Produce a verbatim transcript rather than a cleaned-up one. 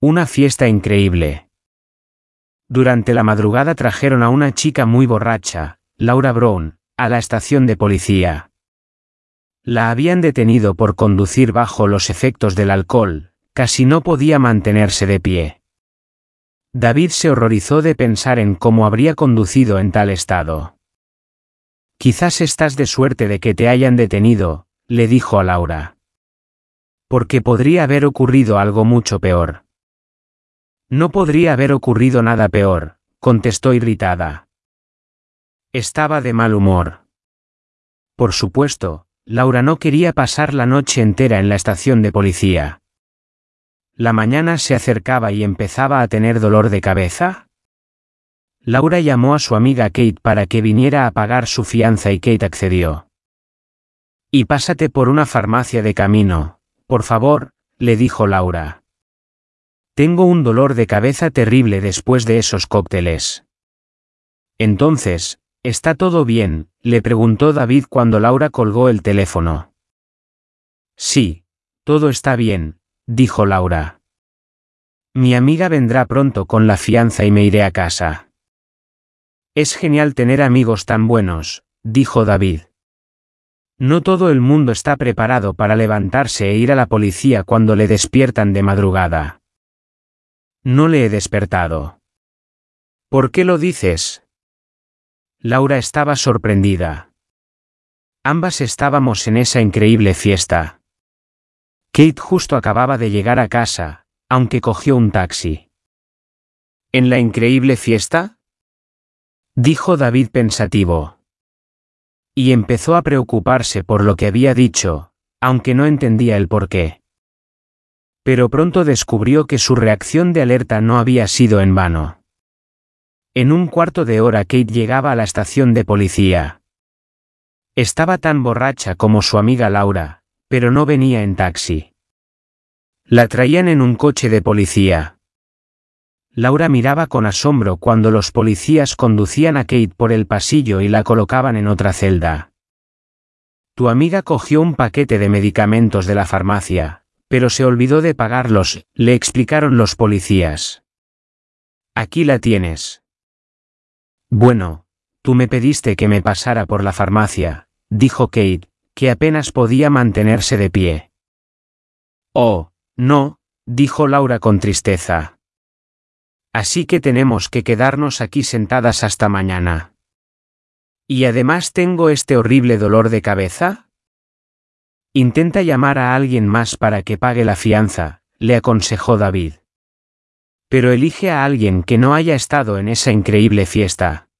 Una fiesta increíble. Durante la madrugada trajeron a una chica muy borracha, Laura Brown, a la estación de policía. La habían detenido por conducir bajo los efectos del alcohol, casi no podía mantenerse de pie. David se horrorizó de pensar en cómo habría conducido en tal estado. Quizás estás de suerte de que te hayan detenido, le dijo a Laura. Porque podría haber ocurrido algo mucho peor. No podría haber ocurrido nada peor, contestó irritada. Estaba de mal humor. Por supuesto, Laura no quería pasar la noche entera en la estación de policía. La mañana se acercaba y empezaba a tener dolor de cabeza. Laura llamó a su amiga Kate para que viniera a pagar su fianza y Kate accedió. Y pásate por una farmacia de camino, por favor, le dijo Laura. Tengo un dolor de cabeza terrible después de esos cócteles. Entonces, ¿está todo bien?, le preguntó David cuando Laura colgó el teléfono. Sí, todo está bien, dijo Laura. Mi amiga vendrá pronto con la fianza y me iré a casa. Es genial tener amigos tan buenos, dijo David. No todo el mundo está preparado para levantarse e ir a la policía cuando le despiertan de madrugada. No le he despertado. ¿Por qué lo dices? Laura estaba sorprendida. Ambas estábamos en esa increíble fiesta. Kate justo acababa de llegar a casa, aunque cogió un taxi. ¿En la increíble fiesta?, dijo David pensativo. Y empezó a preocuparse por lo que había dicho, aunque no entendía el porqué. Pero pronto descubrió que su reacción de alerta no había sido en vano. En un cuarto de hora Kate llegaba a la estación de policía. Estaba tan borracha como su amiga Laura, pero no venía en taxi. La traían en un coche de policía. Laura miraba con asombro cuando los policías conducían a Kate por el pasillo y la colocaban en otra celda. Tu amiga cogió un paquete de medicamentos de la farmacia, pero se olvidó de pagarlos, le explicaron los policías. Aquí la tienes. Bueno, tú me pediste que me pasara por la farmacia, dijo Kate, que apenas podía mantenerse de pie. Oh, no, dijo Laura con tristeza. Así que tenemos que quedarnos aquí sentadas hasta mañana. ¿Y además tengo este horrible dolor de cabeza? Intenta llamar a alguien más para que pague la fianza, le aconsejó David. Pero elige a alguien que no haya estado en esa increíble fiesta.